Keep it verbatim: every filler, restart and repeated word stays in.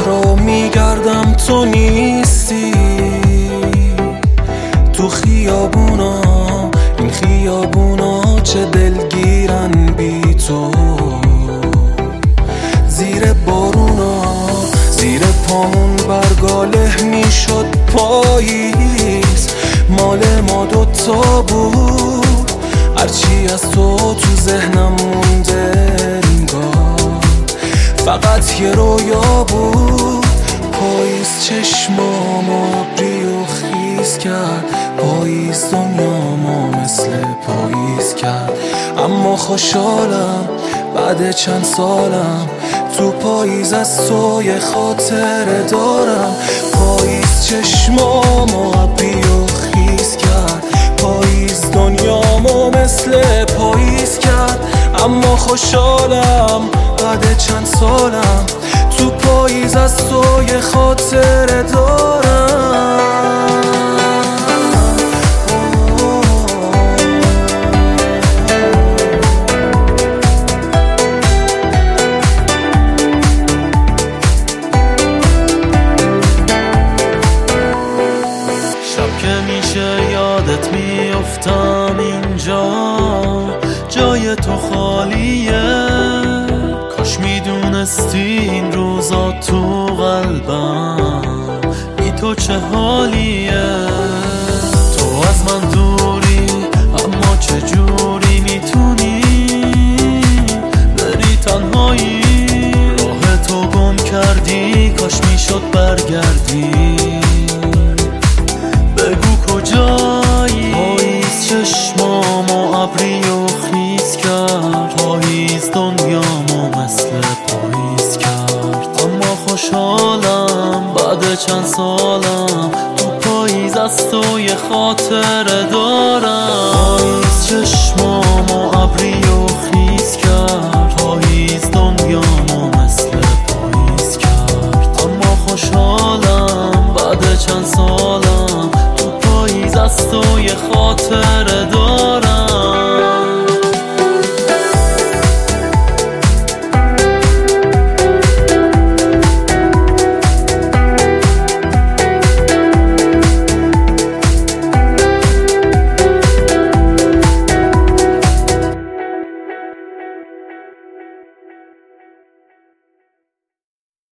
رو میگردم تو نیستی. تو خیابونا، این خیابونا چه دلگیرن بی تو. زیر بارونا، زیر پامون برگاله میشد پاییز. مال ما دوتا بود، هرچی از تو تو ذهنم مونده انگار فقط یه رویا بود. پاییز چشمامو ابری و خیز کرد، پاییز دنیامو مثل پاییز کرد. اما خوشحالم بعد چند سالم تو پاییز از تو یه خاطره دارم. پاییز چشمامو ابری و خیز کرد، پاییز دنیامو مثل پاییز کرد. اما خوشحالم بعد چند سالم تو پاییز از تو یه خاطره دارم. شب که میشه یادت میافتم اینجا جای تو خالیه. کاش میدونستی این روزا تو قلبم بی تو چه حال